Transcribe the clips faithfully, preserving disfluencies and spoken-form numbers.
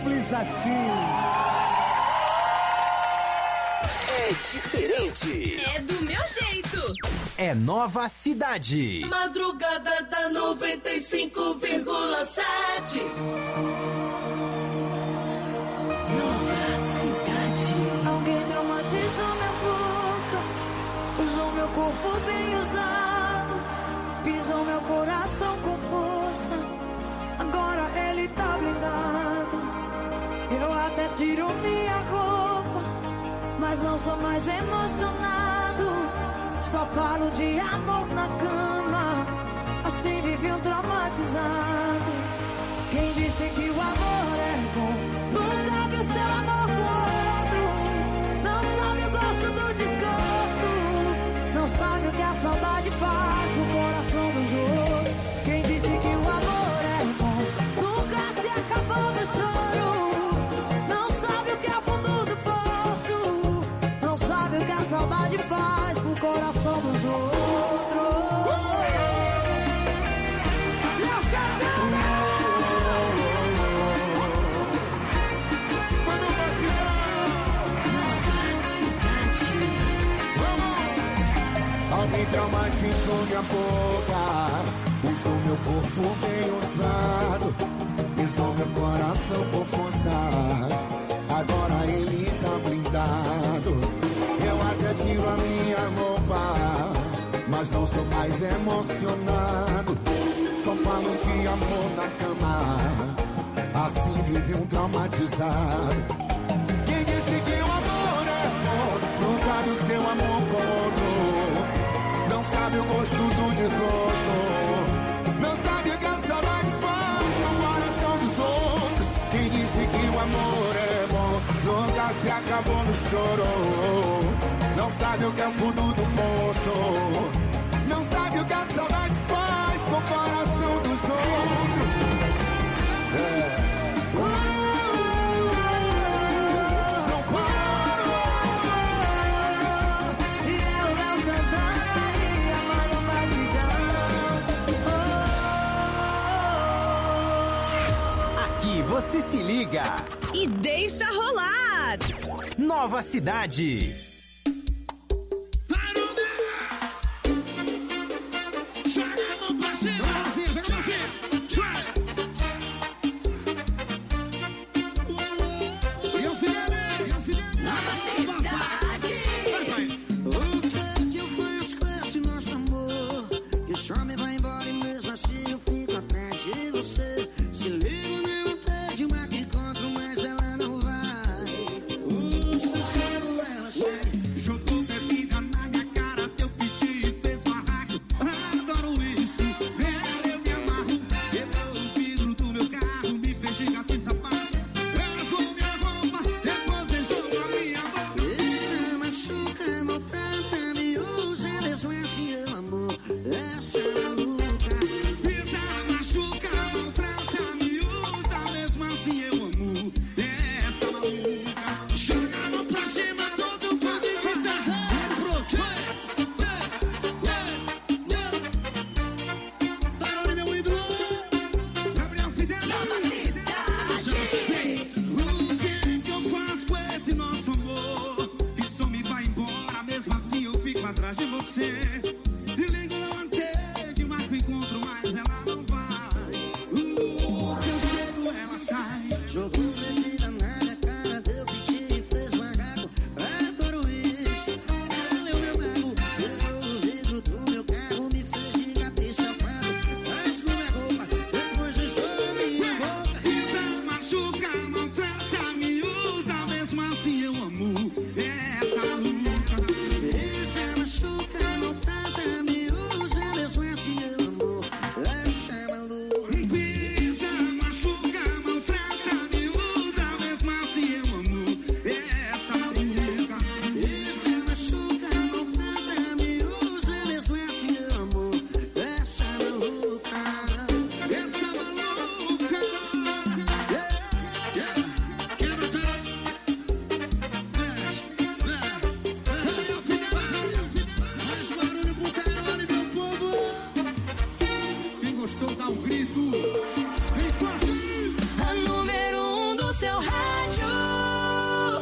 Simples assim. É diferente. É do meu jeito. É Nova Cidade. Madrugada da noventa e cinco vírgula sete. Nova Cidade. Alguém traumatizou minha boca, usou meu corpo bem usado, pisou meu coração com força. Agora ele tá blindado. Eu até tiro minha roupa, mas não sou mais emocionado. Só falo de amor na cama, assim vivi um traumatizado. Quem disse que o amor é bom nunca viu seu amor com outro. Não sabe o gosto do desgosto, não sabe o que a saudade faz no coração dos outros. Quem disse que o amor é bom nunca se acabou do choro. Não sabe o que é o fundo do poço, não sabe o que a saudade faz pro coração dos outros. Deus Santana! Alguém traumatizou minha boca, usou meu corpo bem usado, pisou meu coração com força. Agora ele tá blindado. Eu até tiro a minha roupa, mas não sou mais emocionado. Só falo de amor na cama, assim vive um traumatizado. Quem disse que o amor é bom nunca viu seu amor com outro. Não sabe o gosto do desgosto, não sabe o que a saudade faz no coração dos outros. Quem disse que o amor é bom nunca se acabou no choro. Não sabe o que é o fundo do poço, não sabe o que a saudade faz com o coração dos outros. É. Você se liga e deixa rolar. Nova Cidade. Mas ela não vai. O sossego ela chega.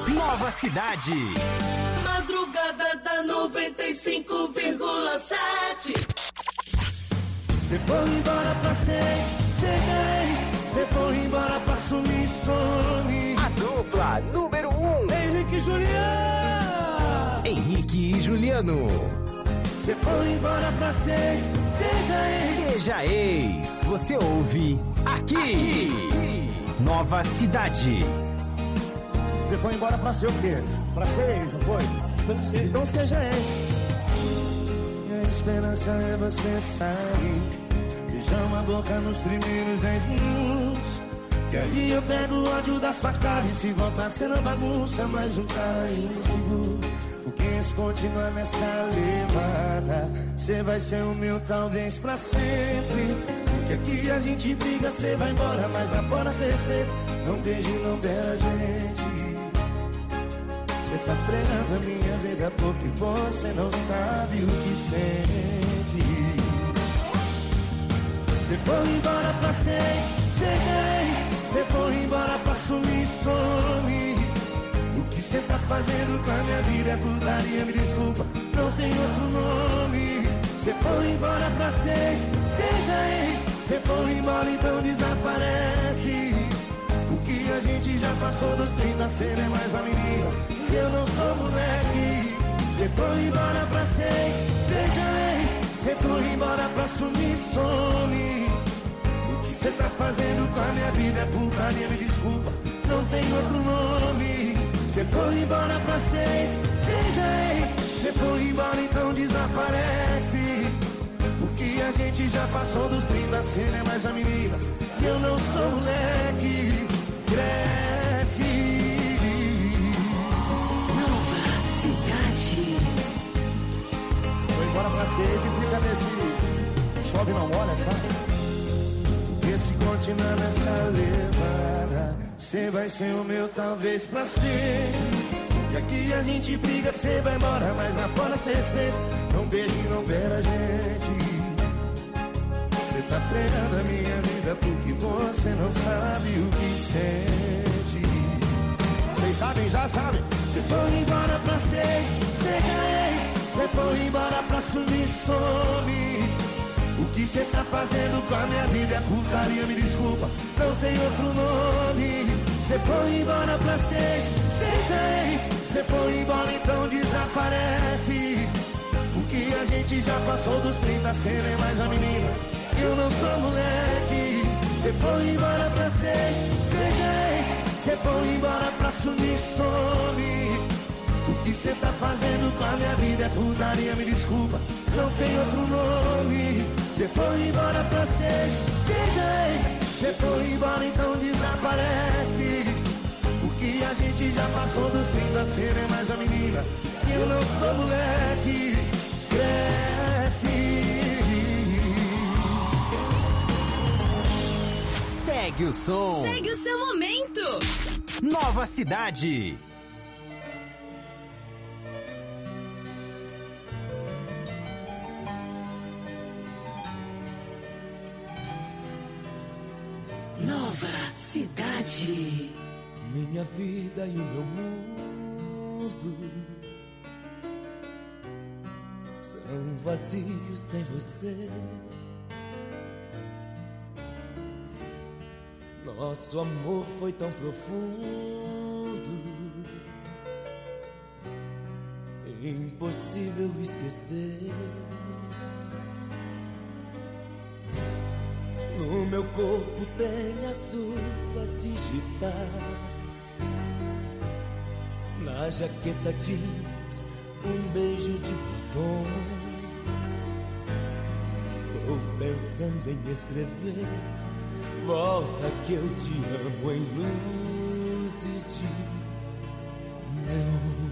Nova Cidade. Madrugada da noventa e cinco vírgula sete. Cê foi embora pra seis, seja ex. Cê foi embora pra sumir, some. A dupla número um. Henrique e Juliano. Henrique e Juliano. Cê foi embora pra seis, seja ex. Seja ex. Você ouve aqui. aqui. Nova Cidade. Você foi embora pra ser o quê? Pra ser ex, não foi? Então seja ex. A esperança é você sair. Beijamos a boca nos primeiros dez minutos. Que aí eu pego o ódio da sua cara. E se voltar sendo bagunça, mais um cara inseguro. Porque se continuar nessa levada, cê vai ser o meu talvez pra sempre. Porque aqui a gente briga, cê vai embora, mas lá fora cê respeita. Não beije, não beira a gente. Cê tá fregando a minha vida porque você não sabe o que sente. Cê foi embora pra seis, seja ex. Cê foi embora pra sumir, some. O que cê tá fazendo com a minha vida é putaria, me desculpa, não tem outro nome. Cê foi embora pra seis, seja ex. Cê foi embora, então desaparece. O que a gente já passou dos trinta, cê não é mais uma menina, eu não sou moleque. Cê foi embora pra seis, seja ex. Cê foi embora pra sumir, some. O que cê tá fazendo com a minha vida é putaria, me desculpa, não tem outro nome. Cê foi embora pra seis, seja ex. Cê foi embora, então desaparece. Porque a gente já passou dos trinta, cê não é mais a menina, eu não sou moleque. Cresce. Nova Cidade. Foi embora pra seis e fica nesse chove não molha, sabe? Porque se continuar nessa levada, cê vai ser o meu talvez pra ser. E aqui a gente briga, cê vai embora, mas lá fora cê respeita. Não beije, não beira a gente. Cê tá pregando a minha vida porque você não sabe o que sente. Vocês sabem, já sabem. Cê foi embora pra seis, seja ex. Cê foi embora pra sumir, some. O que cê tá fazendo com a minha vida é putaria, me desculpa, não tem outro nome. Cê foi embora pra seis, seja ex. Cê foi embora, então desaparece. Porque a gente já passou dos trinta, cê não é mais a menina, eu não sou moleque. Cê foi embora pra seis, seja ex. Cê foi embora pra sumir, some. O que cê tá fazendo com a minha vida é putaria, me desculpa, não tem outro nome. Cê foi embora pra seis, seja ex. Cê foi embora, então desaparece. Porque a gente já passou dos trinta, cê não é mais a menina, eu não sou moleque. Cresce. Segue o som. Segue o seu momento. Nova Cidade. Nova Cidade. Minha vida e o meu mundo são vazios sem você. Nosso amor foi tão profundo, impossível esquecer. No meu corpo tem as suas digitais, na jaqueta jeans um beijo de batom. Estou pensando em escrever: volta que eu te amo, em luzes de neon.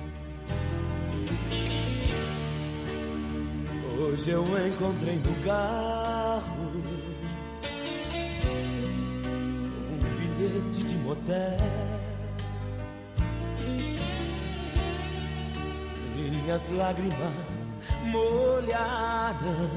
Hoje eu encontrei no carro um bilhete de motel. Minhas lágrimas molharam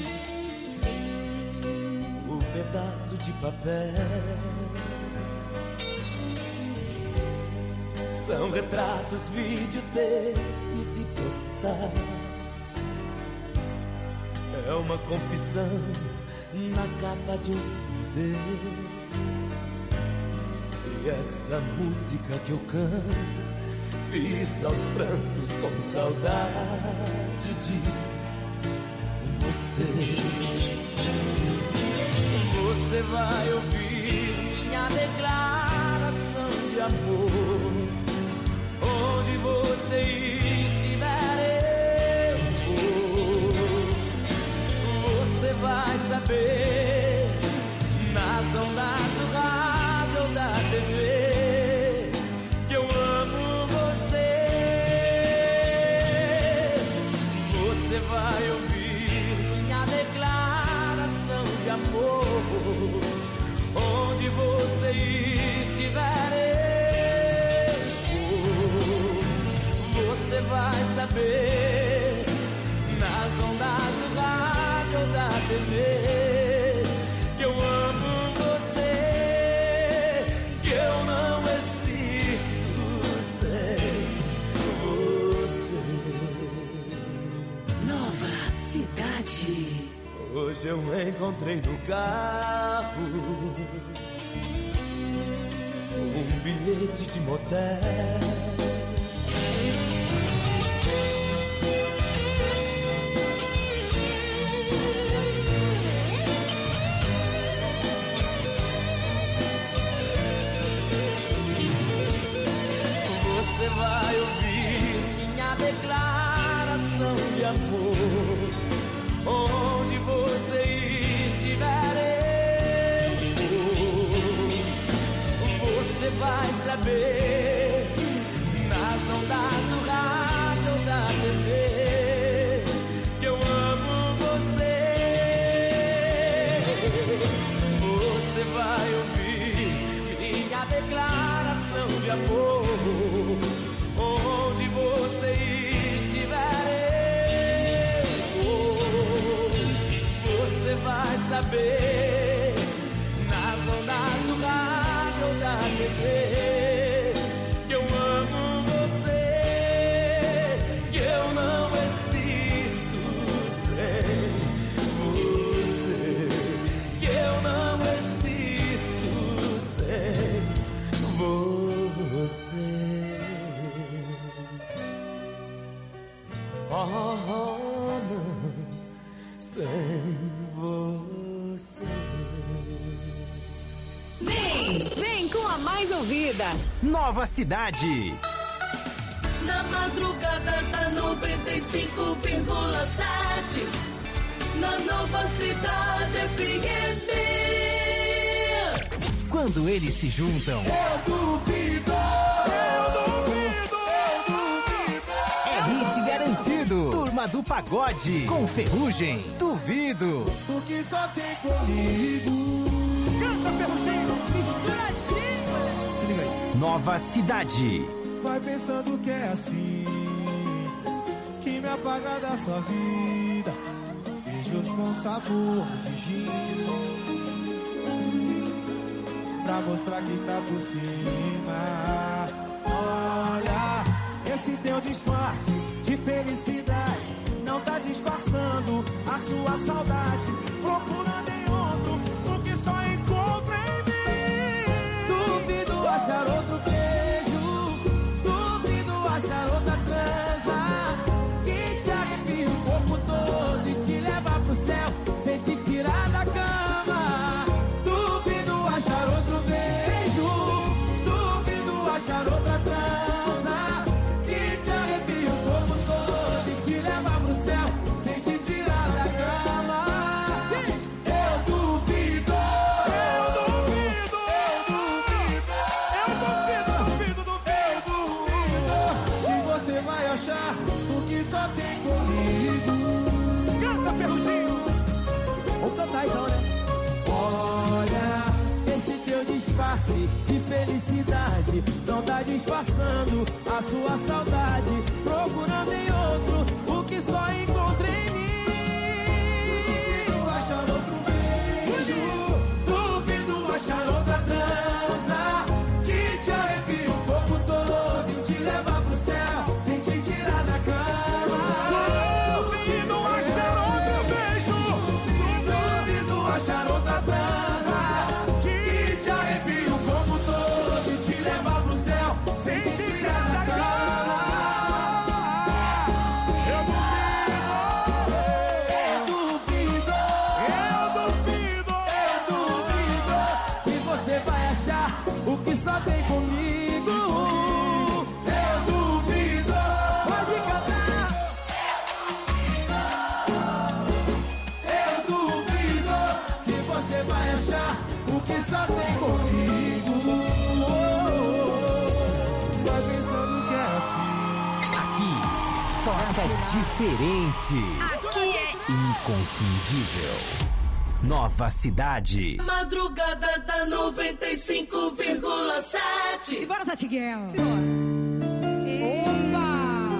o pedaço de papel. São retratos, vídeo deles e postais. É uma confissão na capa de um C D. E essa música que eu canto fiz aos prantos com saudade de você. Você vai ouvir minha declaração de amor. Onde você estiver, eu vou. Você vai saber nas ondas do rádio ou da T V que eu amo você. Você vai ouvir minha declaração de amor. Onde você estiver, eu vou. Você vai saber nas ondas do rádio ou da T V que eu amo você, que eu não existo sem você. Nova Cidade. Hoje eu encontrei no carro um bilhete de motel. Você vai ouvir minha declaração de amor. Onde você estiver, eu vou. Você vai saber nas ondas do rádio ou da T V que eu amo você. Você vai ouvir minha declaração de amor. Onde você estiver, eu vou. Você vai saber nas ondas do rádio ou da T V que eu amo você, que eu não existo sem você, que eu não existo sem você. Oh, oh, não, sem você. Vem, vem com a mais ouvida. Nova Cidade. Na madrugada da noventa e cinco vírgula sete, na Nova Cidade F M. Quando eles se juntam, Eu duvido, eu duvido, eu duvido. é hit garantido. Turma do Pagode, com Ferrugem. Duvido. O que só tem comigo. Canta, Ferrugem. Se liga aí. Nova Cidade. Vai pensando que é assim, que me apaga da sua vida. Beijos com sabor de gin, pra mostrar que tá por cima. Olha, esse teu disfarce de felicidade não tá disfarçando a sua saudade. Procurando em outro o que só encontra em mim. Duvido achar outro beijo, duvido achar outra transa que te arrepia o corpo todo e te leva pro céu sem te tirar da cama. Duvido achar outro beijo, duvido achar outra transa que te arrepia o corpo todo e te leva pro céu sem te tirar da cama. Eu duvido, eu duvido, eu duvido, eu duvido, duvido, duvido que você vai achar o que só tem comigo. Canta, Ferruginho. Vamos cantar então, né? Olha, esse teu disfarce de felicidade não tá disfarçando a sua saudade. Procurando em outro o que só encontra em mim. Duvido achar outro beijo, duvido achar outra transa que te arrepia o corpo todo e comigo. Eu duvido. Pode cantar. Eu duvido que você vai achar o que só tem comigo. Tá pensando que é assim? Aqui, toca diferente. Aqui é Inconfundível. Nova Cidade. Madrugada da noventa e cinco vírgula sete. Simbora, Tatiguel. Simbora. Opa!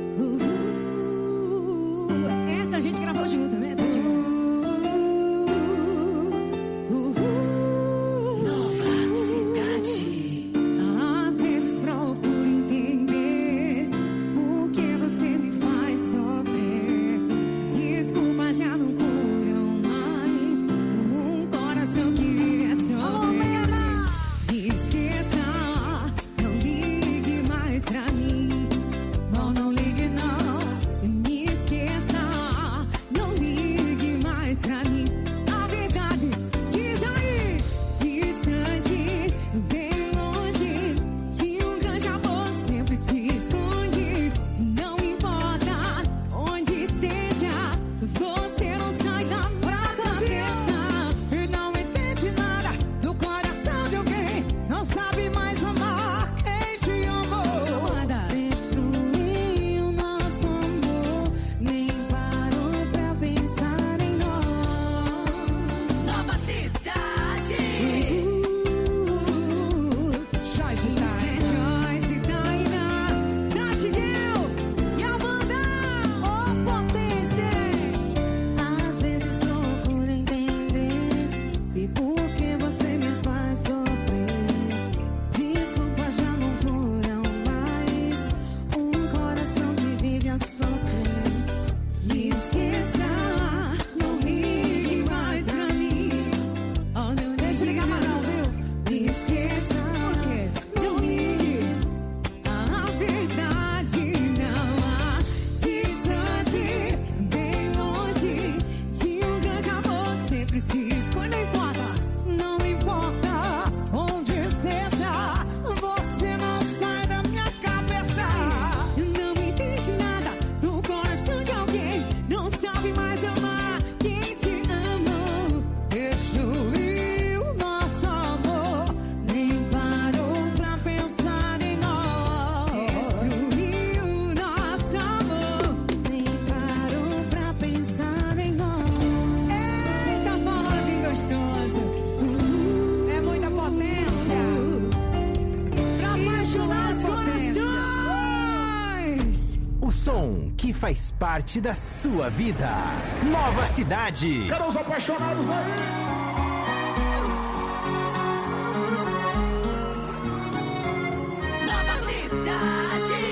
Uhul. Essa a gente gravou junto, né, Tatiguel? Uhul. Nova Cidade. Às vezes procuro entender por que você me faz sofrer. Desculpa, já não curam mais um coração que vive sofrer. Me esqueça, não ligue mais pra mim. Não, não ligue não. Me esqueça, não ligue mais pra mim. A verdade diz aí, distante, bem longe, de um grande amor que sempre se esconde. Não importa onde esteja, você não sai da minha cabeça. E não entende nada do coração de alguém. Não sabe mais amar quem te amou. Anda. Destruiu nosso amor, nem parou pra pensar em nós. Nova Cidade. Joyce Joyce, Taina, Tatiguel e a banda. Ô potência. Às vezes procuro entender e por que você me faz sofrer. Desculpa, já não curam mais um coração que vive a sofrer. Me esqueça, não ligue mais pra mim. Oh, não Deixa eu ligar mais não, viu? Me esqueça, não ligue. A verdade não há distante, bem longe, de um grande amor que sempre se esconde. Não importa. Não importa onde seja, você não sai da minha cabeça. Não entende nada do coração de alguém. Não sabe mais amar quem te amou. Destruiu nosso amor, nem parou pra pensar em nós. Destruiu nosso amor. Nem parou pra pensar em nós. Eita, forrozinho gostoso. É muita potência. Pra Isso apaixonar é os potência. corações. O som que faz parte da sua vida. Nova Cidade. Cadê os apaixonados aí? Nova Cidade.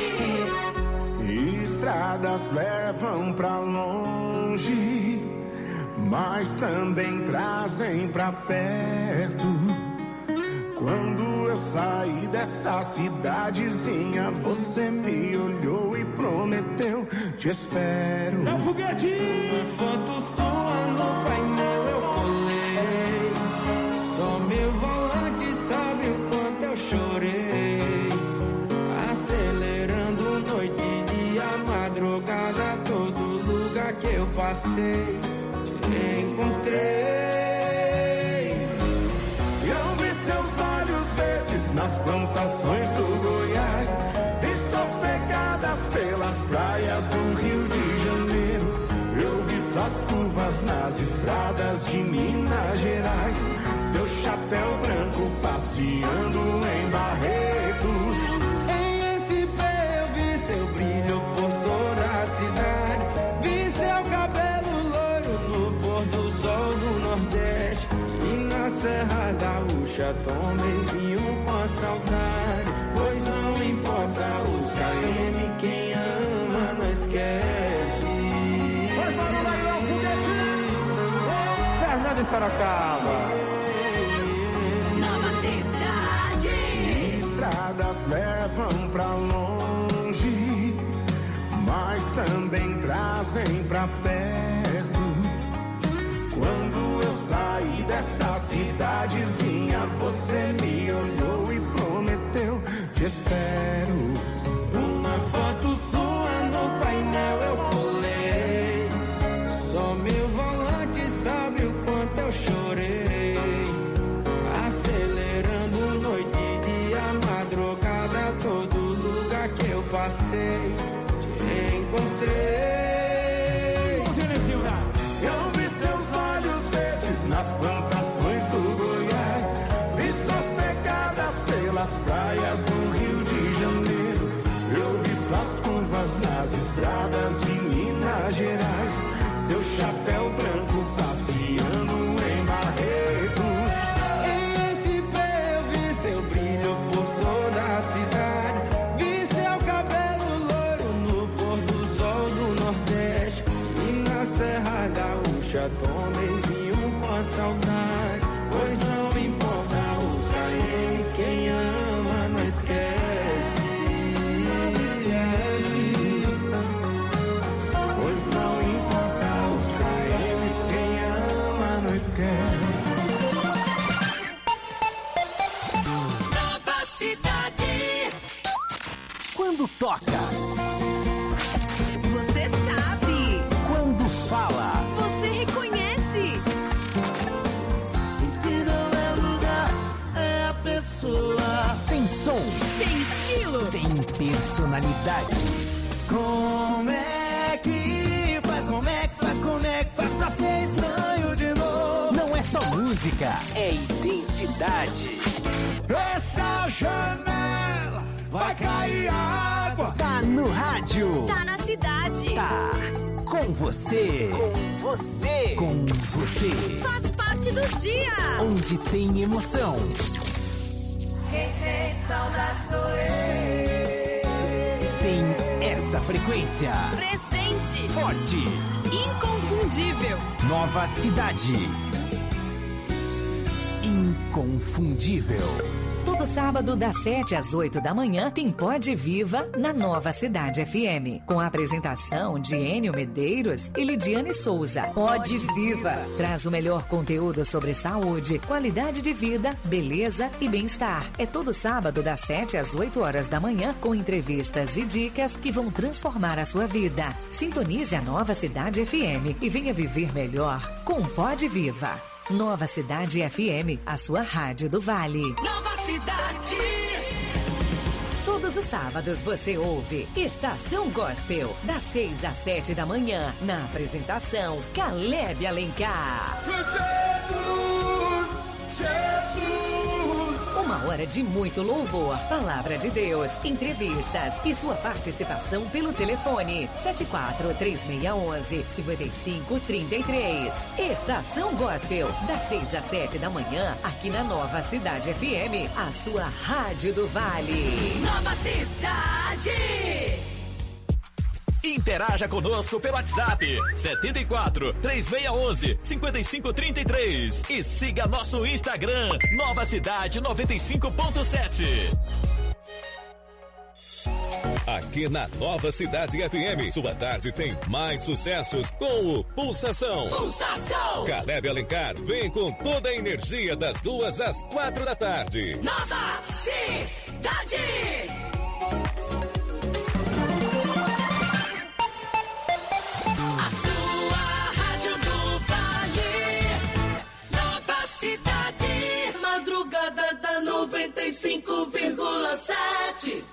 Estradas levam pra longe, mas também trazem pra perto. Quando eu saí dessa cidadezinha, você me olhou e prometeu: te espero. É o foguete! Uma foto sua no painel eu colei. Só meu volante sabe o quanto eu chorei. Acelerando noite e dia, madrugada, todo lugar que eu passei, te encontrei. Eu vi seus olhos verdes nas plantações do Goiás, vi suas pegadas pelas praias do Rio de Janeiro. Eu vi suas curvas nas estradas de Minas Gerais, seu chapéu branco passeando em Barretos. Em S P eu vi seu brilho por toda a cidade. Vi seu cabelo loiro no pôr do sol do Nordeste. E na Serra Gaúcha tomei vinho com a saudade. Pois não importa os K M, quem ama não esquece. Faz barulho aí, é o foguete! Fernando e Sorocaba. Nova Cidade. Estradas levam pra longe, mas também trazem pra perto. Quando eu saí dessa cidadezinha, você me olhou e prometeu passei, te encontrei. Eu vi seus olhos verdes nas plantações do Goiás, vi suas pegadas pelas praias do Rio de Janeiro. Eu vi suas curvas nas estradas de Minas Gerais, seu chapéu branco passeando em Barretos. Em F P eu vi seu brilho por toda a cidade, vi seu cabelo loiro no pôr do sol do Nordeste. E na Serra Gaúcha tomei vinho com a saudade, pois não importa os K M, quem ama não esquece. Pois não importa os K Ms, quem ama não esquece. Nova Cidade. Quando toca, Você sabe. quando fala, Você reconhece. O que não é lugar é a pessoa. tem som, Tem estilo. tem personalidade. Como é que faz, como é que faz, como é que faz pra ser estranho de novo? Não é só música, é identidade. Essa janela vai cair água. Tá no rádio, Tá na cidade. tá com você, com você, com você. Faz parte do dia. Onde tem emoção, Quem sente saudade sou eu. tem essa frequência Presente. forte. Inconfundível. Nova Cidade. Inconfundível. Todo sábado, das sete às oito da manhã, tem Pode Viva na Nova Cidade F M. Com a apresentação de Enio Medeiros e Lidiane Souza. Pode Viva traz o melhor conteúdo sobre saúde, qualidade de vida, beleza e bem-estar. É todo sábado, das sete às oito horas da manhã, com entrevistas e dicas que vão transformar a sua vida. Sintonize a Nova Cidade F M e venha viver melhor com Pode Viva. Nova Cidade F M, a sua rádio do Vale. Nova Cidade. Todos os sábados você ouve Estação Gospel, das seis às sete da manhã, na apresentação Caleb Alencar. Jesus, Jesus. Uma hora de muito louvor, palavra de Deus, entrevistas e sua participação pelo telefone sete quatro três seis um um cinco cinco três três. Estação Gospel, das seis às sete da manhã, aqui na Nova Cidade F M, a sua rádio do Vale. Nova Cidade. Interaja conosco pelo WhatsApp setenta e quatro, três seis um um, cinco cinco três três e siga nosso Instagram Nova Cidade noventa e cinco ponto sete. Aqui na Nova Cidade F M, sua tarde tem mais sucessos com o Pulsação. Pulsação. Caleb Alencar vem com toda a energia das duas às quatro da tarde. Nova Cidade. A sua rádio do Vale. Nova Cidade. Madrugada da noventa e cinco vírgula sete.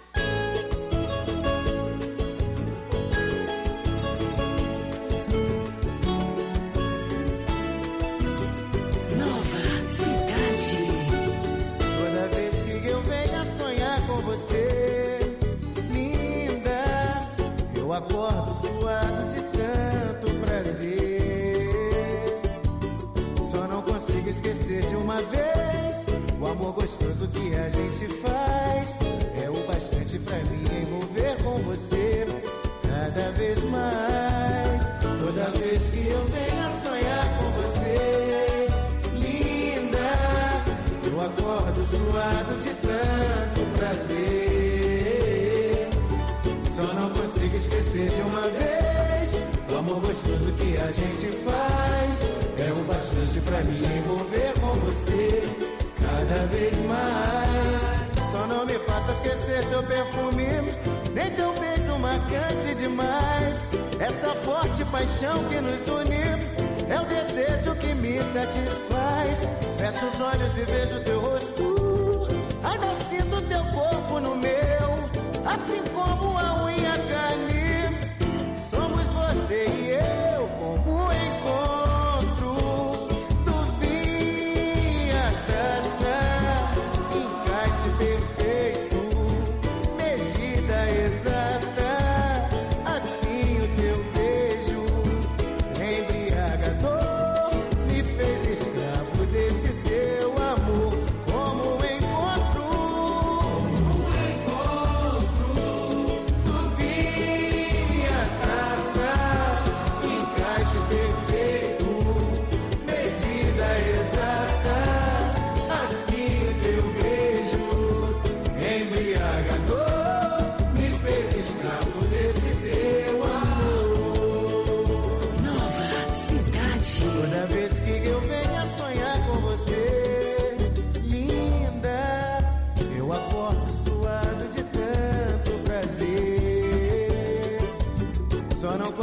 Nova Cidade. Toda vez que eu venho a sonhar com você, linda, eu acordo suado de tanto prazer. Só não consigo esquecer de uma vez o amor gostoso que a gente faz. É o bastante pra me envolver com você cada vez mais. Toda vez que eu venho a sonhar com você, linda, eu acordo suado de tanto prazer. Só não consigo esquecer de uma vez o amor gostoso que a gente faz. É o bastante pra me envolver com você cada vez mais. Só não me faça esquecer teu perfume, nem teu beijo marcante demais. Essa forte paixão que nos une é o desejo que me satisfaz. Fecho os olhos e vejo teu rosto, ainda sinto teu corpo no meu, assim como a unha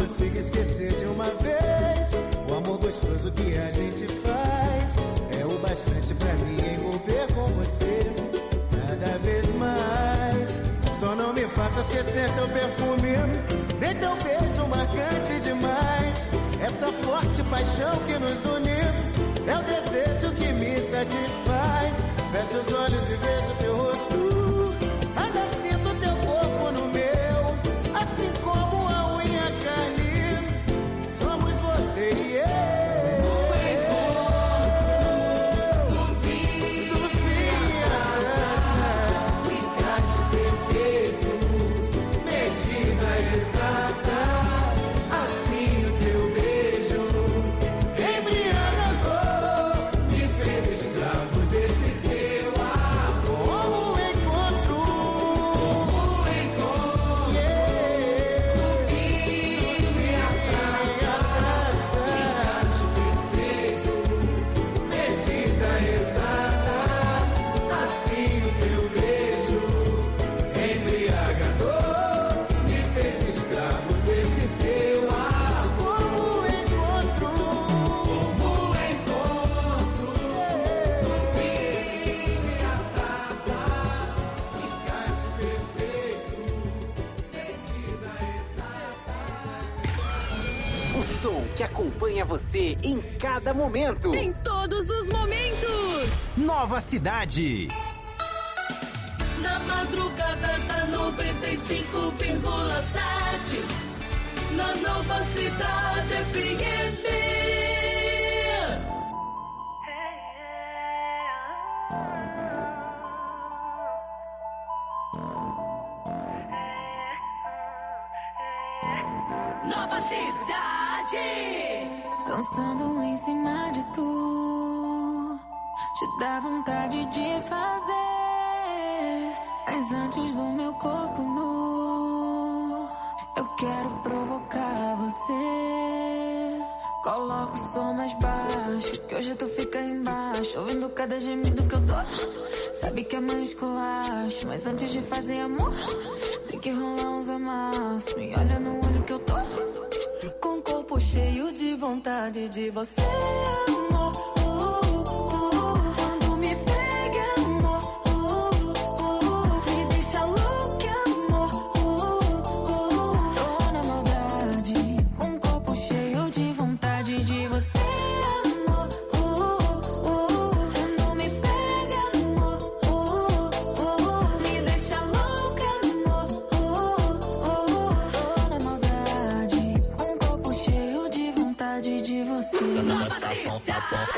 consigo esquecer de uma vez o amor gostoso que a gente faz. É o bastante pra me envolver com você cada vez mais. Só não me faça esquecer teu perfume, nem teu beijo marcante demais. Essa forte paixão que nos une é o desejo que me satisfaz. Fecho os olhos e vejo teu rosto, ainda sinto teu corpo no meu, assim como a unha carne. Somos você e eu. Que acompanha você em cada momento. Em todos os momentos. Nova Cidade. Na madrugada da noventa e cinco vírgula sete. Na Nova Cidade F M. Nova Cidade. Dançando em cima de tu, te dá vontade de fazer, mas antes do meu corpo nu, eu quero provocar você. Coloca o som mais baixo, que hoje tu fica embaixo, ouvindo cada gemido que eu dou. Sabe que é mais esculacho, mas antes de fazer amor, tem que rolar uns amassos. Me olha no olho que eu tô, com o corpo cheio de vontade de você, amor. Uh, uh, quando me pega, amor. Uh, uh, me deixa louca, amor. Uh, uh, tô na maldade, com o corpo cheio de vontade de você, amor. Uh, uh, quando me pega, amor. Uh, uh, me deixa louca, amor. Uh, uh, tô na maldade, com o corpo cheio de vontade de você. Nova Cidade.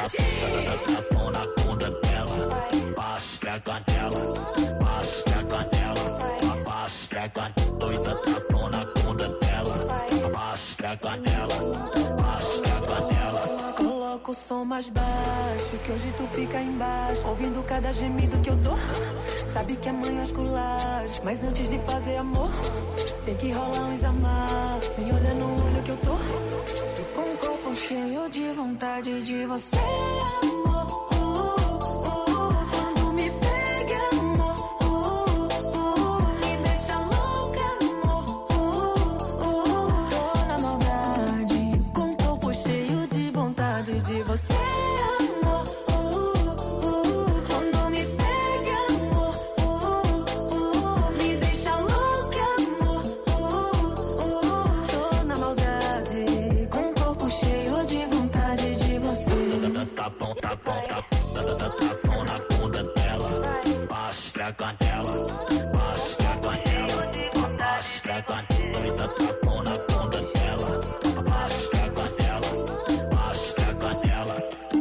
Tapão na bunda dela, passa pra canela, passa pra canela, passa pra canela. Doida, tapão na bunda dela, passa pra canela, passa pra canela. Coloca o som mais baixo, que hoje tu fica embaixo, ouvindo cada gemido que eu dou. Sabe que é manhã esculacho, mas antes de fazer amor, tem que rolar uns amassos. Me olha no olho que eu tô, com o corpo cheio de vontade de você, amor. Uh, uh, quando me pega, amor. Uh, uh, me deixa louca, amor. Uh, uh, tô na maldade, com o corpo cheio de vontade de você, amor. Uh, uh, quando me pega, amor. Uh, uh, me deixa louca, amor. Uh, uh, tô na maldade, com o corpo cheio de vontade de você. Tapão, tapão, tapão, tapão na bunda dela, passa pra canela, passa pra canela, passa pra canela. Doida, tapão na bunda dela, passa pra canela, passa pra canela.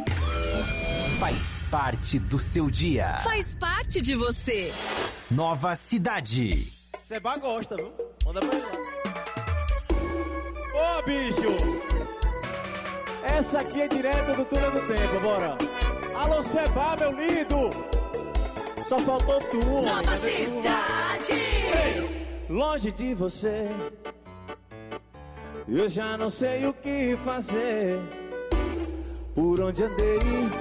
Faz parte do seu dia. Faz parte de você. Nova Cidade. Seba gosta, viu? Manda pra ele lá. Ô, bicho! Essa aqui é direto do túnel do tempo, bora. Alô, Seba, meu lindo! Só faltou tu. Nova Cidade! Ei, longe de você, eu já não sei o que fazer. Por onde andei,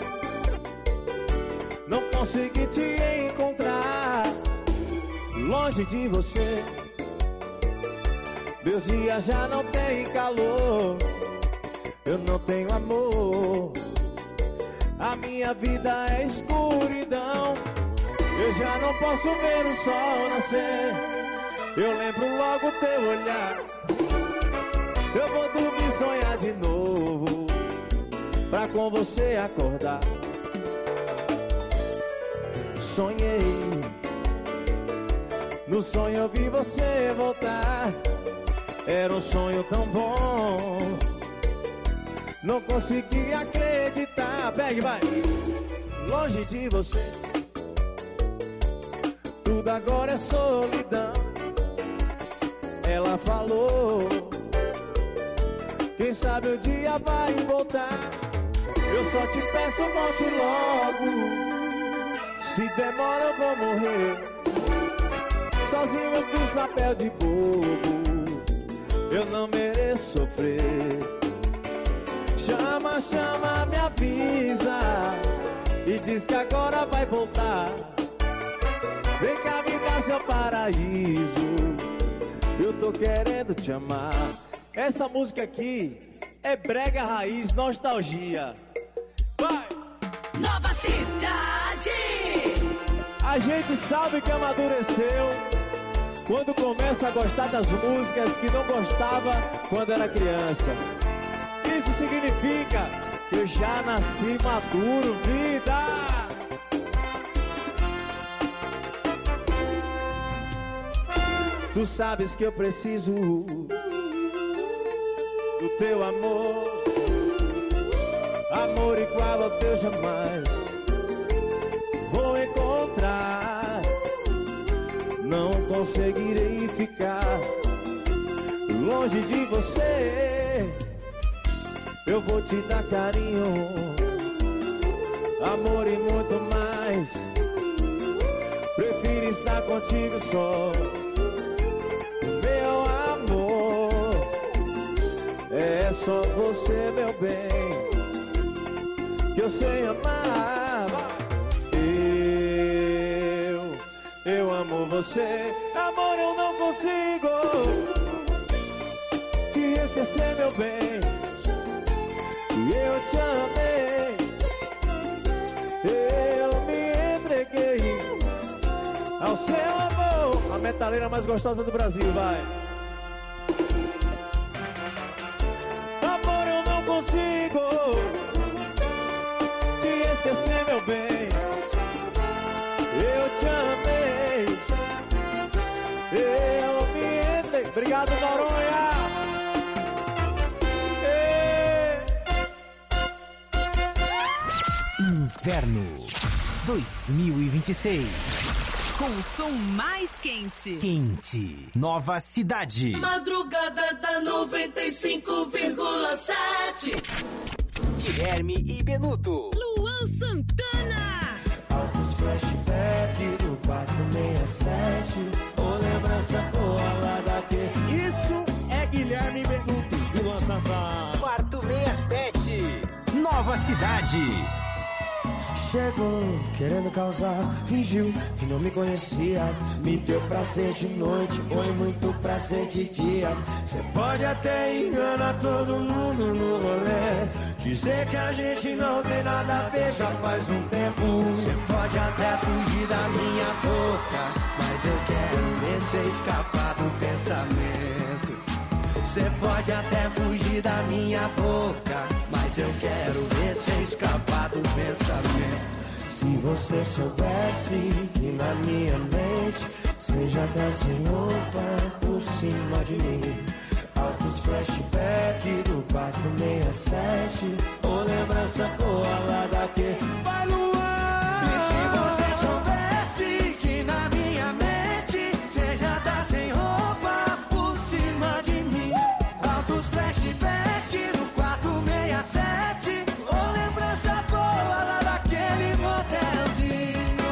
não consegui te encontrar. Longe de você, Meus dias já não tem calor, eu não tenho amor. A minha vida é escuridão, eu já não posso ver o sol nascer. Eu lembro logo teu olhar, eu vou dormir e sonhar de novo, pra com você acordar. Sonhei, no sonho eu vi você voltar. Era um sonho tão bom, não consegui acreditar. Pegue, vai. Longe de você, tudo agora é solidão. Ela falou, quem sabe o dia vai voltar. Eu só te peço, volte logo, se demora eu vou morrer. Sozinho eu fiz papel de bobo, eu não mereço sofrer. Chama, chama, me avisa e diz que agora vai voltar. Vem cá, me dá seu paraíso, eu tô querendo te amar. Essa música aqui é brega raiz, nostalgia. Vai! Nova Cidade! A gente sabe que amadureceu quando começa a gostar das músicas que não gostava quando era criança. Isso significa que eu já nasci maduro, vida! Tu sabes que eu preciso do teu amor, amor igual ao teu jamais vou encontrar. Não conseguirei ficar longe de você. Eu vou te dar carinho, amor e muito mais. Prefiro estar contigo só, meu amor. É só você, meu bem, que eu sei amar. Eu, eu amo você, amor, eu não consigo te esquecer, meu bem. Eu te amei, eu me entreguei ao seu amor. A metaleira mais gostosa do Brasil, vai. Amor, eu não consigo te esquecer, meu bem. Eu te amei, eu me entreguei. Obrigado, Noronha. Inverno dois mil e vinte e seis. Com o som mais quente. Quente. Nova Cidade. Madrugada da noventa e cinco vírgula sete. Guilherme e Benuto. Luan Santana. Altos flashback do quatrocentos e sessenta e sete. Ô lembrança boa lá daqui. Isso é Guilherme e Benuto. E Luan Santana. quatrocentos e sessenta e sete. Nova Cidade. Chegou querendo causar, fingiu que não me conhecia. Me deu prazer de noite, foi muito prazer de dia. Cê pode até enganar todo mundo no rolê, dizer que a gente não tem nada a ver já faz um tempo. Cê pode até fugir da minha boca, mas eu quero ver cê escapar do pensamento. Cê pode até fugir da minha boca, mas eu quero ver cê escapar do pensamento. Se você soubesse que na minha mente cê já tá sem roupa por cima de mim. Altos flashback do quatrocentos e sessenta e sete. Ô lembrança boa lá daqui. Vai, Luan! E se você soubesse que na minha mente cê já tá sem roupa por cima de mim. Altos flashback do quatrocentos e sessenta e sete. Ô lembrança boa lá daquele motelzinho.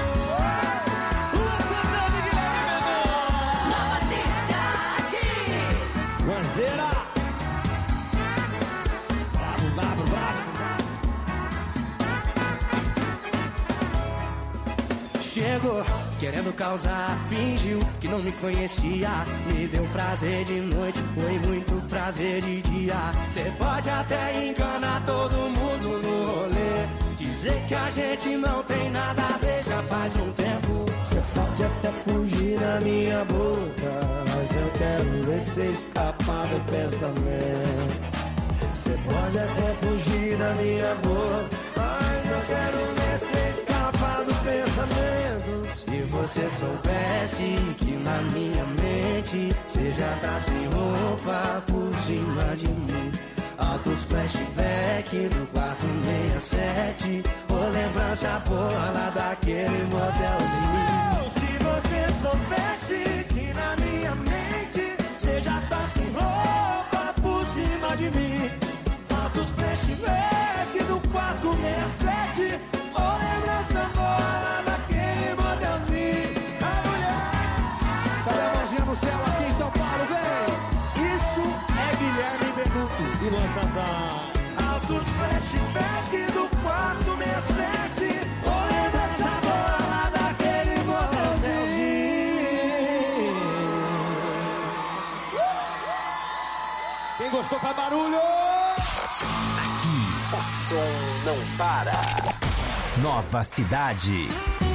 Luan Santana, Guilherme. Nova Cidade. Guazeira. Bravo, bravo, bravo. querendo causar, fingiu que não me conhecia. Me deu prazer de noite, foi muito prazer de dia. Cê pode até enganar todo mundo no rolê, dizer que a gente não tem nada a ver já faz um tempo. Cê pode até fugir da minha boca, mas eu quero ver cê escapar do pensamento. Cê pode até fugir da minha boca, mas eu quero ver cê escapar do pensamento. Se você soubesse que na minha mente cê já tá sem roupa por cima de mim. Altos flashback do quarto sessenta e sete, ou lembrança boa lá daquele motelzinho. Se você soubesse que na minha mente cê já tá sem roupa por cima de mim. Altos flashback do quarto sessenta e sete, ou lembrança boa lá daquele motelzinho. A mulher, cadê a mãozinha no céu assim, São Paulo, vem! Isso é Guilherme Benuto e Luan Santana. Altos flashback do quarto sessenta e sete, ou lembrança boa lá daquele motelzinho. Quem gostou faz barulho! Aqui o som não para. Nova Cidade.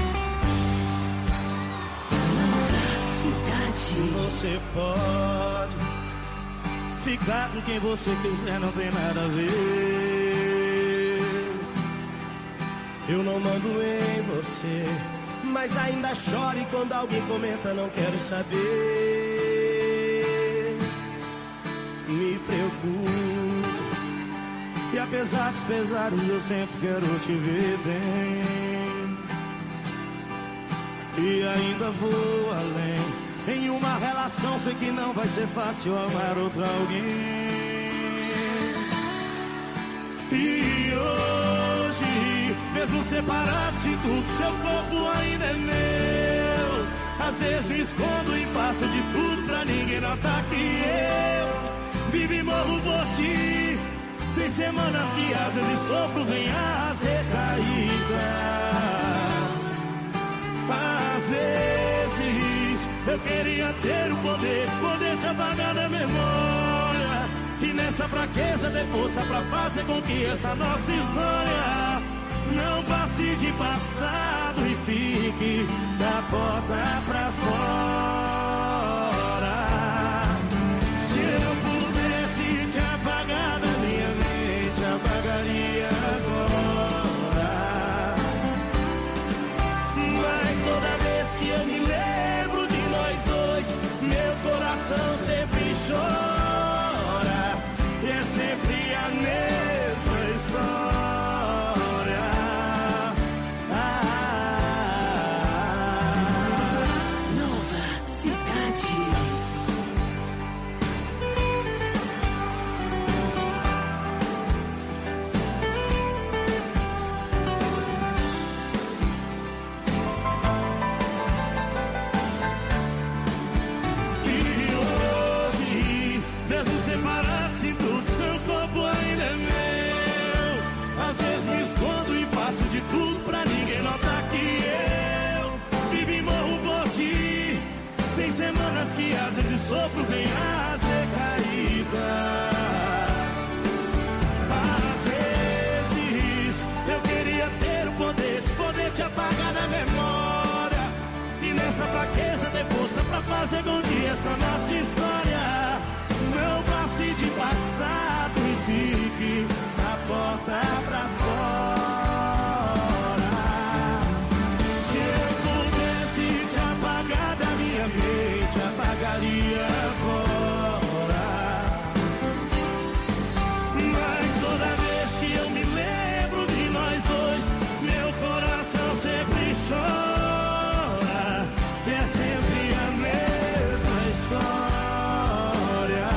Você pode ficar com quem você quiser, não tem nada a ver. Eu não mando em você, mas ainda chore quando alguém comenta, não quero saber. Me preocupo, e apesar dos pesares eu sempre quero te ver bem. E ainda vou além. Em uma relação sei que não vai ser fácil amar outro alguém. E hoje, mesmo separados de tudo, seu corpo ainda é meu. Às vezes me escondo e faço de tudo pra ninguém notar que eu vivo e morro por ti. Tem semanas que às vezes sofro, vem as recaídas. Às vezes eu queria ter o poder, poder te apagar da memória. E nessa fraqueza ter força pra fazer com que essa nossa história não passe de passado e fique da porta pra fora. Se eu pudesse te apagar da minha mente, apagaria agora. Mas toda vez que eu me lembro de nós dois, meu coração sempre chora. E é sempre a mesma história. Ah, Nova Cidade. De tudo pra ninguém notar que eu vivo e morro por ti. Tem semanas que às vezes sofro, vem as recaídas. Às vezes eu queria ter o poder de poder te apagar da memória. E nessa fraqueza ter força pra fazer com que essa nossa história não passe de passado e fique da porta pra fora. Mente apagaria agora. Mas toda vez que eu me lembro de nós dois, meu coração sempre chora. E é sempre a mesma história.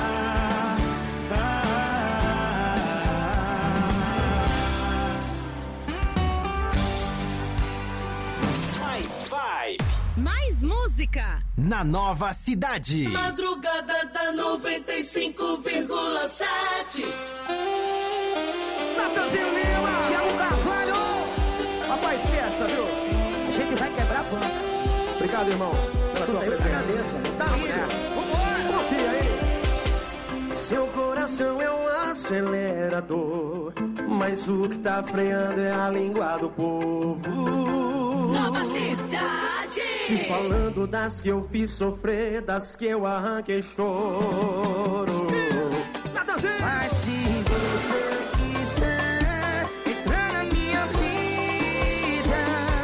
Ah. Mais vibe, mais música na Nova Cidade. Madrugada da noventa e cinco vírgula sete. Natanzinho Lima, Thiago Carvalho. Rapaz, esqueça, viu? A gente vai quebrar a banca. Obrigado, irmão, pela tua presença. Tá Vambora! Confia aí. Seu coração é um acelerador, mas o que tá freando é a língua do povo. Nova Cidade. Te falando das que eu fiz sofrer, das que eu arranquei choro. Mas se você quiser entrar na minha vida,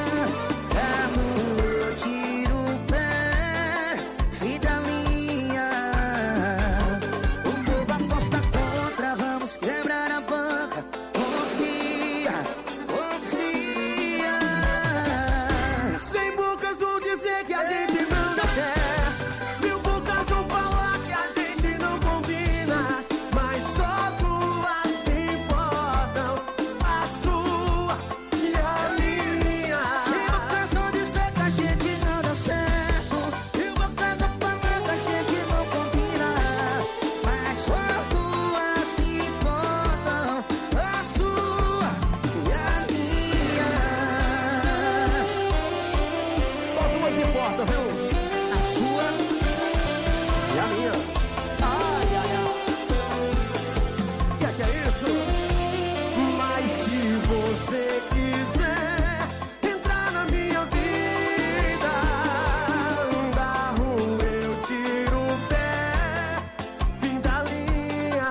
amor, eu tiro o pé, vida minha. O povo aposta contra, vamos quebrar a banca. Confia, confia. Sem bocas vão dizer que a gente não dá certo. Mil bocas vão falar que a gente não combina. Mas só duas importam, a sua e a minha. Sem bocas vão dizer que a gente não dá certo. Mil bocas vão falar que a gente não combina. Mas só duas importam, a sua e a minha. Só duas importam, viu? A sua e a minha. Ai, ai, ai. Que é que é isso? Mas se você quiser entrar na minha vida, da rua eu tiro o pé, fim da linha.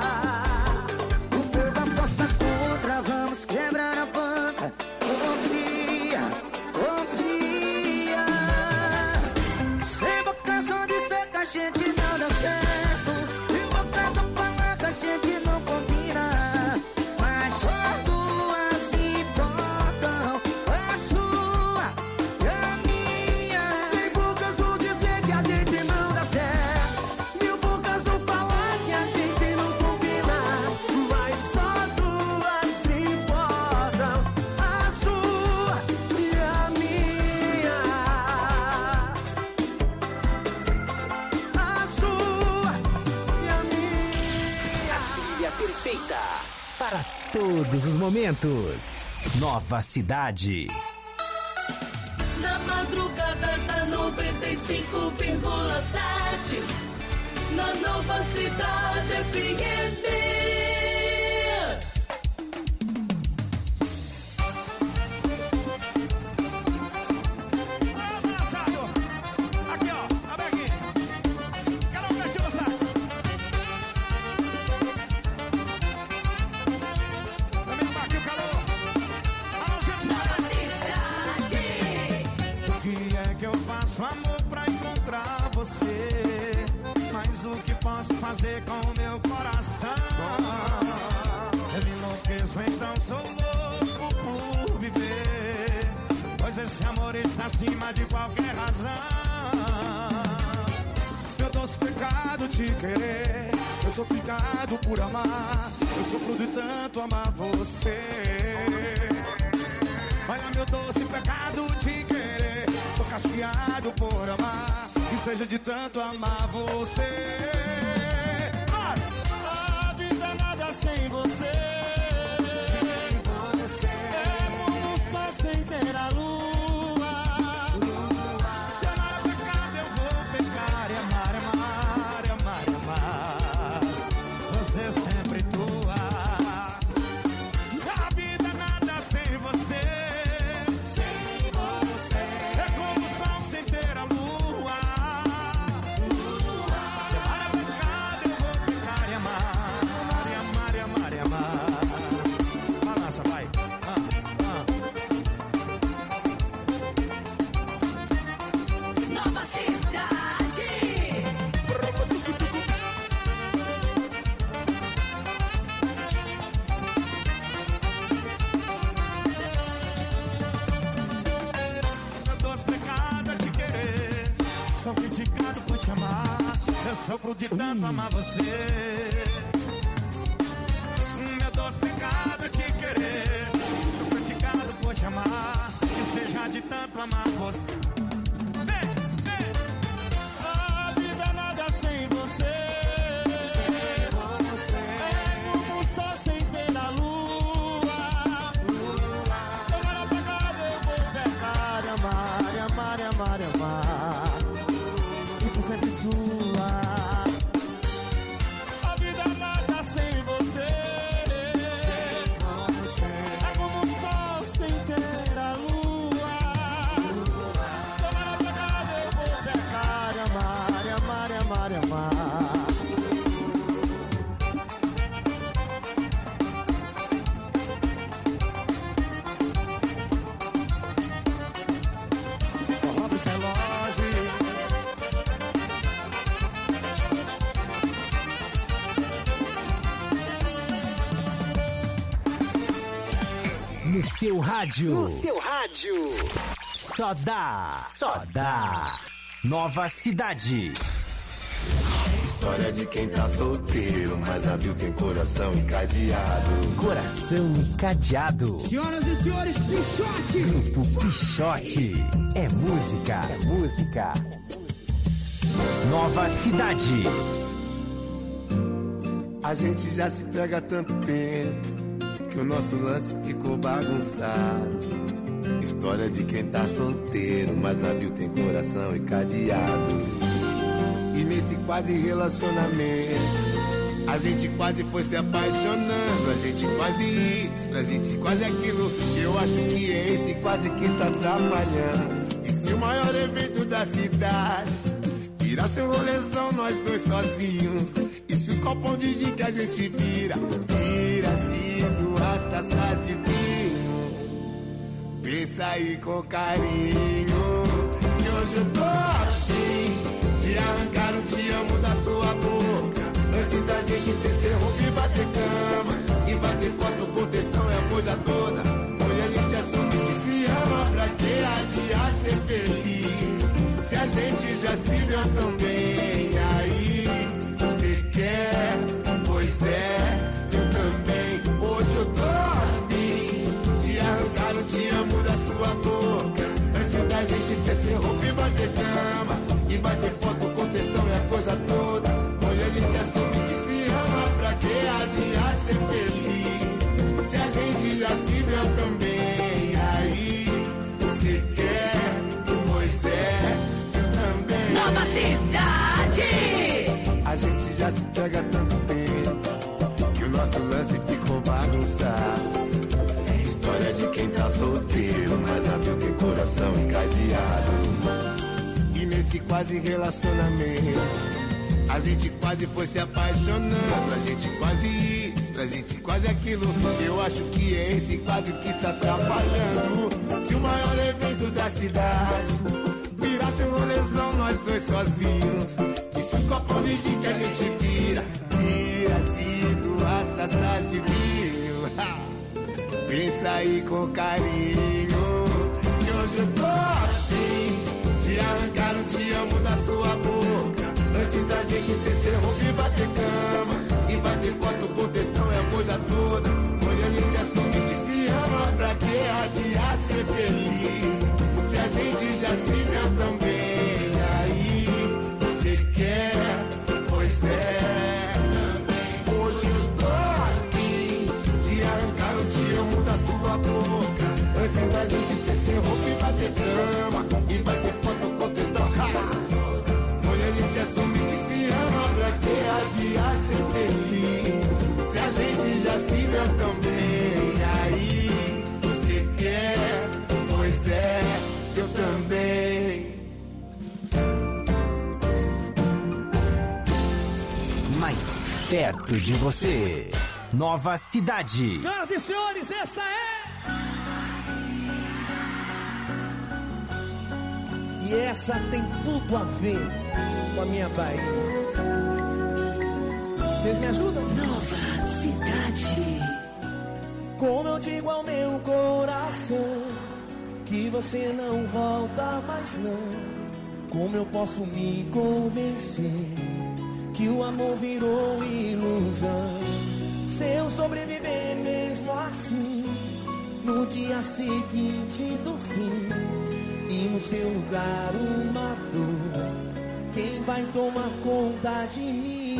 O povo aposta contra, vamos quebrar a banca. Confia, confia. Sem vocação de ser que a gente não dá certo. Sem vocação falar que a gente não combina. Mas só duas importam, a sua e a minha. Sem bocas vão dizer que a gente não dá certo. Mil bocas vão falar que a gente não combina. Mas só duas importam, a sua e a minha. A sua e a minha. Trilha perfeita para todos os momentos. Nova Cidade. Na madrugada da noventa e cinco vírgula sete, na Nova Cidade F M. Aqui, ó, abre aqui. Quero um cantinho no site. Também tá aqui o calor. Alô, gente. Nova Cidade. O que é que eu faço, amor, pra encontrar você? Mas o que posso fazer com o meu coração? Eu me enlouqueço, então sou louco por viver, pois esse amor está acima de qualquer razão. Meu doce pecado te querer, eu sou picado por amar, eu sofro de tanto amar você. Olha, meu doce pecado te querer, sou castigado por amar, e seja de tanto amar você. A vida é nada sem você. Sem você. É mundo só sem ter a lua. Se amar é pecado, eu vou pecar e amar, amar, amar, amar. Você sempre tua. A vida é nada sem você. Sem você. É como o sol sem ter a lua. Se amar é pecado, eu vou pecar e amar, amar, e amar, e amar, e amar. Balança, vai. Ah, ah. Nova Cidade. Meu doce pecado é te querer, sou criticado por te amar, eu sofro de tanto amar você. Meu doce pecado é te querer, sou criticado por te amar, que seja de tanto amar você. Vem, vem. A vida é nada sem você. Sem você. É como o sol sem ter a lua. Se amar é pecado, eu vou pecar, amar, amar, amar, amar. No seu rádio. No seu rádio. Só dá. Só dá. Nova Cidade. História de quem tá solteiro, mas a Bill tem coração encadeado. Coração encadeado. Senhoras e senhores, Pichote. Grupo Pichote. É música. É música. Nova Cidade. A gente já se pega há tanto tempo que o nosso lance ficou bagunçado. História de quem tá solteiro, mas na Bill tem coração encadeado. E nesse quase relacionamento, a gente quase foi se apaixonando. A gente quase isso, a gente quase aquilo. Eu acho que é esse quase que está atrapalhando. E se o maior evento da cidade virasse um rolezão, nós dois sozinhos, e se os copos de gin que a gente vira vira-se duas taças de vinho, pensa aí com carinho, que hoje eu tô afim de arrancar um te amo da sua boca, antes da gente descer roupa e bater cama, e bater foto com textão é a coisa toda. Hoje a gente assume que se ama, pra que adiar ser feliz? Se a gente já se deu tão bem, aí você quer? Pois é, eu também. Hoje eu tô afim de arrancar o te amo da sua boca, antes da gente descer roupa e bater cama, e bater foto com textão e a coisa toda. Hoje a gente assume que se ama, pra que adiar ser feliz? Se a gente já se deu tão bem, aí você quer? Pois é, Nova Cidade. A gente já se pega há tanto tempo que o nosso lance ficou bagunçado. É história de quem tá solteiro, mas a Bill tem coração encadeado. E nesse quase relacionamento, a gente quase foi se apaixonando. A gente quase isso, a gente quase aquilo. Eu acho que é esse quase que está atrapalhando. Se o maior evento da cidade virasse um rolezão, nós dois sozinhos, e se os copos de gin que a gente vira vira-se duas taças de vinho, pensa aí com carinho, que hoje eu tô afim de arrancar um te amo da sua boca, antes da gente descer roupa e bater cama, e bater foto com textão é a coisa toda. Hoje a gente assume que se ama, pra que adiar ser feliz? Se a gente já se deu tão bem, aí você quer? Pois é, hoje eu tô afim de arrancar o te amo da sua boca, antes da gente descer roupa e bater cama, e bater foto com textão. Hoje a gente assume que se ama, pra que adiar ser feliz? Se a gente já se deu tão bem, aí você quer? Pois é, eu também. Mais perto de você. Nova Cidade. Senhoras e senhores, essa é... E essa tem tudo a ver com a minha Bahia. Vocês me ajudam? Nova Cidade. Como eu digo ao meu coração que você não volta mais não. Como eu posso me convencer que o amor virou ilusão? Se eu sobreviver mesmo assim, no dia seguinte do fim, e no seu lugar uma dor, quem vai tomar conta de mim?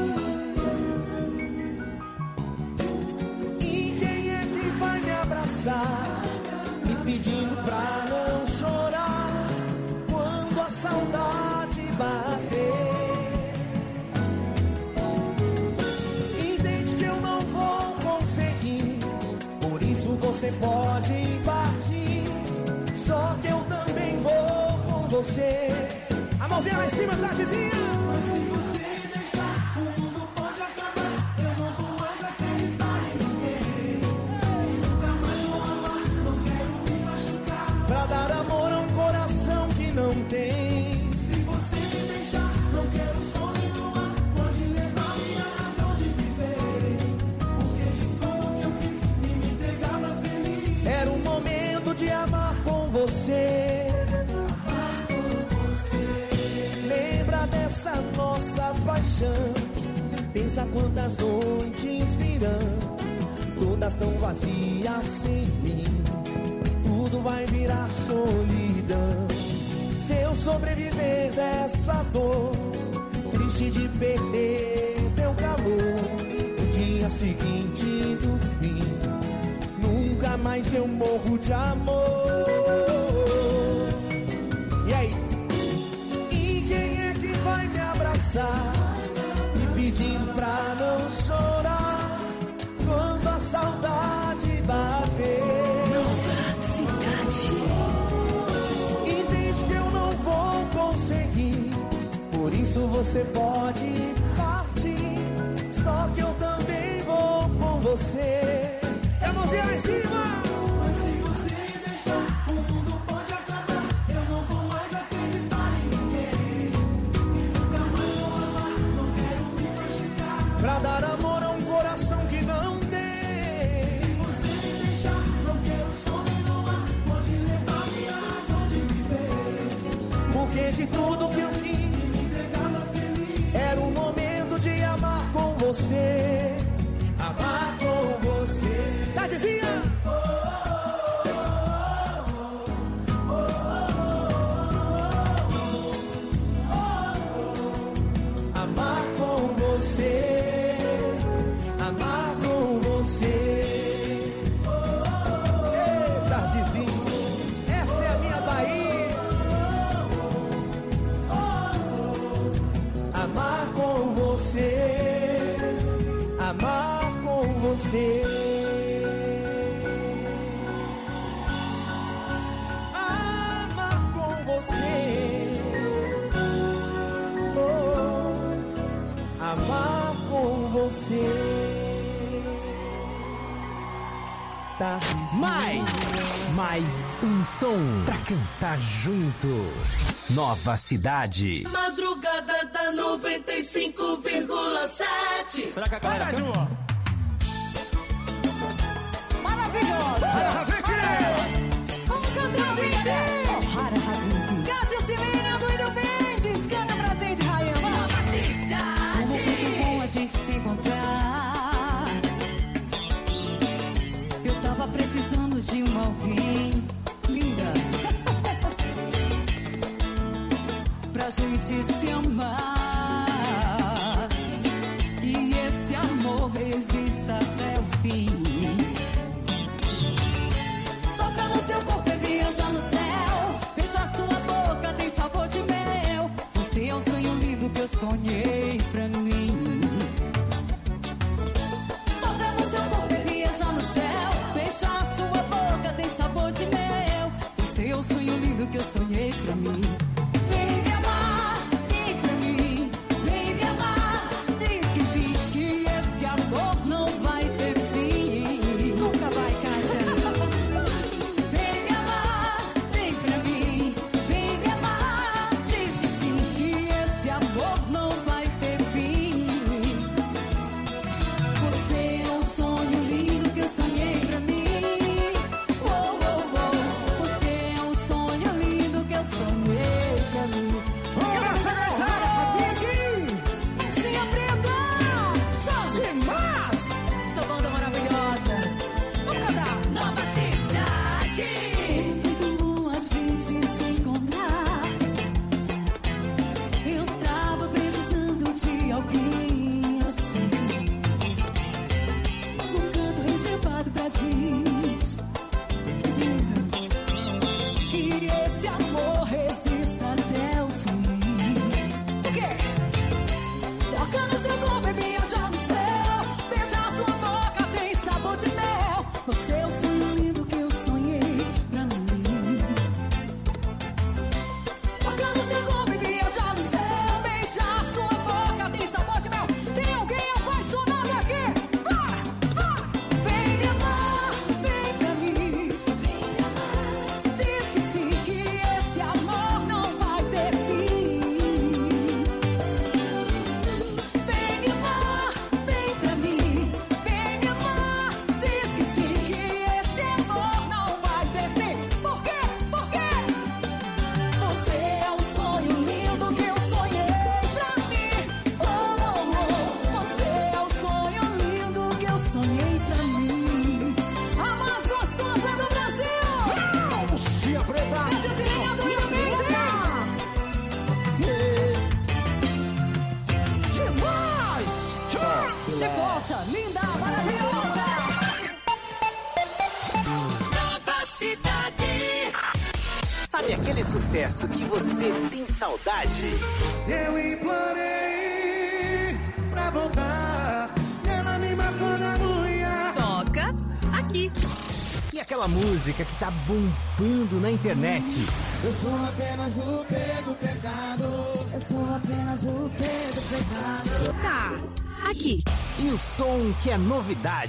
E quem é que vai me abraçar, me pedindo pra não chorar quando a saudade bater? Entende que eu não vou conseguir, por isso você pode partir, só que eu também vou com você. A mãozinha lá em cima, Tardezinha. Mas se você deixar, o mundo pode acabar. Eu não vou mais acreditar em ninguém. Nunca mais vou amar, não quero me machucar, pra dar amor a um coração que não tem. Se você me deixar, não quero sonho no ar, pode levar minha razão de viver, porque de tudo que eu quis e me entregar pra feliz. você. Amar com você. Lembra dessa nossa paixão. Pensa quantas noites virão, todas tão vazias sem mim. Tudo vai virar solidão. Se eu sobreviver dessa dor, triste de perder teu calor, no dia seguinte do fim, nunca mais eu morro de amor. E aí? E quem é que vai me abraçar, me pedindo pra não chorar quando a saudade bater? Nova Cidade. Entende que eu não vou conseguir, por isso você pode partir, só que eu também vou com você. É a mãozinha lá em cima. Mas se você me deixar, o mundo pode acabar. Eu não vou mais acreditar em ninguém, e nunca mais vou amar. Não quero me machucar pra dar amor a um coração que não tem. Se você me deixar, não quero som nem luar, pode levar minha razão de viver, porque de tudo que eu quis me entregava feliz, era o momento de amar com você. Amar com você. Tadezinha! Amar com você. Amar com você. Ei, Tadezinho, essa é a minha Bahia. Amar com você. Amar com você. Amar com você. Oh, amar com você. Tá. Mais, mais um som pra cantar junto. Nova Cidade. Madrugada da noventa e cinco vírgula sete. Será que a galera mais uma? Maravilhoso! Vamos cantar, gente! Cátia Silveira, Duílio Mendes, canta pra gente, Raia. Nova Cidade. Como foi bom a gente se encontrar. Eu tava precisando de um alguém linda pra gente se amar, e esse amor resiste até o fim. Toca no seu corpo e viaja no céu, beija sua boca, tem sabor de mel. Você é o sonho lindo que eu sonhei pra mim. Toca no seu corpo e viaja no céu, beija sua boca, tem sabor de mel. Você é o sonho lindo que eu sonhei pra mim. Vem me amar, vem pra mim, vem me amar. Diz que sim, que esse amor não vai ter fim. Nunca vai, Kátia. Vem me amar, vem pra mim, vem me amar. Diz que sim, que esse amor não vai ter fim. sucesso que você tem saudade. Eu implorei pra voltar, e ela me matou na unha. Toca aqui. E aquela música que tá bombando na internet. Eu sou apenas o P do pecado. Eu sou apenas o P do pecado. Tá aqui. E o som que é novidade.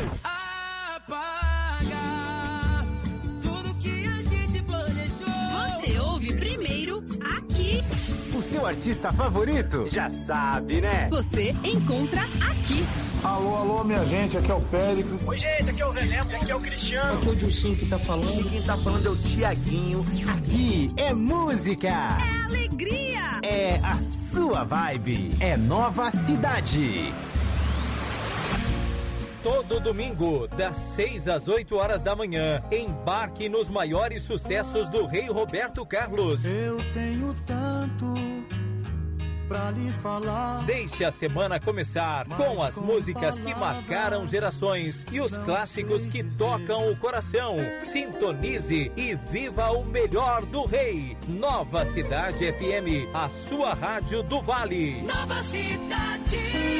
Apaga tudo que a gente planejou. Você ouve primeiro aqui. O seu artista favorito? Já sabe, né? Você encontra aqui. Alô, alô, minha gente, aqui é o Péricles. Oi, gente, aqui é o Zé Neto, aqui é o Cristiano. Aqui é o Dilcinho que tá falando. E quem tá falando é o Tiaguinho. Aqui é música. É alegria. É a sua vibe. É Nova Cidade. Todo domingo, das seis às oito horas da manhã, embarque nos maiores sucessos do Rei Roberto Carlos. Eu tenho tanto pra lhe falar. Deixe a semana começar com as músicas que marcaram gerações e os clássicos que tocam o coração. Sintonize e viva o melhor do Rei. Nova Cidade F M, a sua rádio do Vale. Nova Cidade.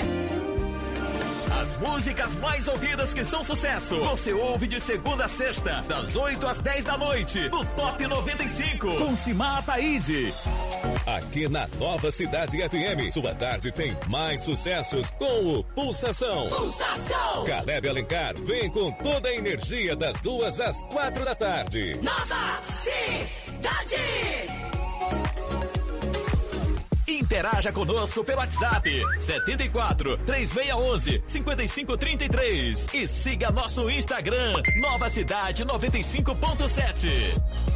As músicas mais ouvidas que são sucesso, você ouve de segunda a sexta, das oito às dez da noite, no Top noventa e cinco, com Simar Ataíde. Aqui na Nova Cidade F M, sua tarde tem mais sucessos com o Pulsação. Pulsação. Caleb Alencar vem com toda a energia das duas às quatro da tarde. Nova Cidade. Interaja conosco pelo WhatsApp setenta e quatro, três seis um um, cinco cinco três três e siga nosso Instagram Nova Cidade noventa e cinco ponto sete.